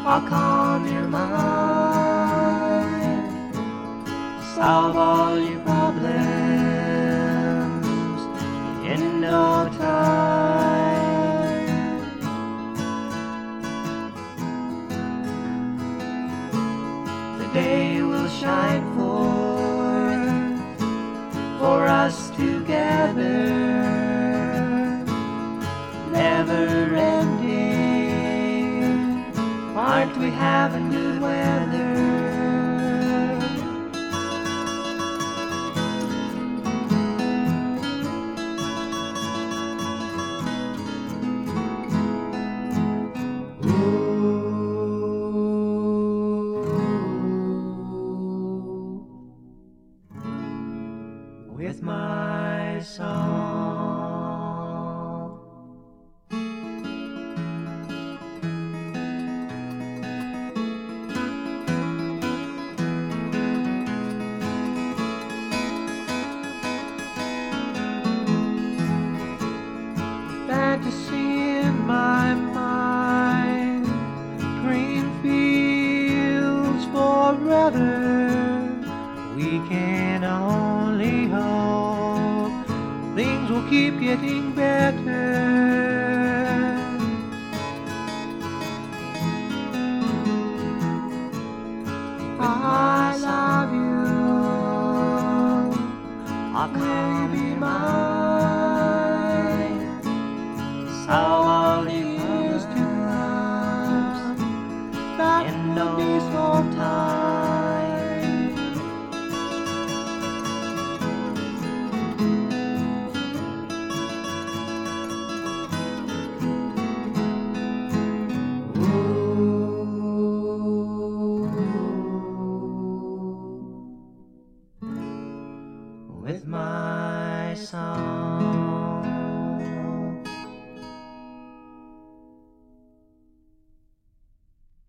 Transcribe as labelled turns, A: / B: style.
A: I'll calm your mind, solve all your problems in no time. The day will shine forth for us together, never ending. Aren't we having good weather? With my song, fantasy in my mind, green fields forever. We can only hope things will keep getting better. I love you. Will you be mine? Solve all the years to come. That in no time. With my song.